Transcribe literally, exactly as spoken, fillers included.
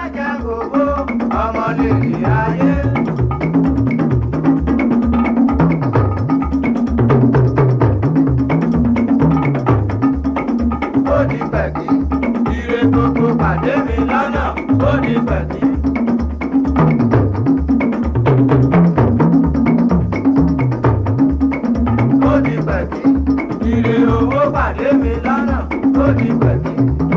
jẹ́ gbogbo ọmọ lè rí ayé. Ó di pẹ̀kí, ire gbogbo pàdé mi lọ́nà, ó di pẹ̀kí. Ó di pẹ̀kí, ire owó pàdé mi lọ́nà, ó di pẹ̀kí.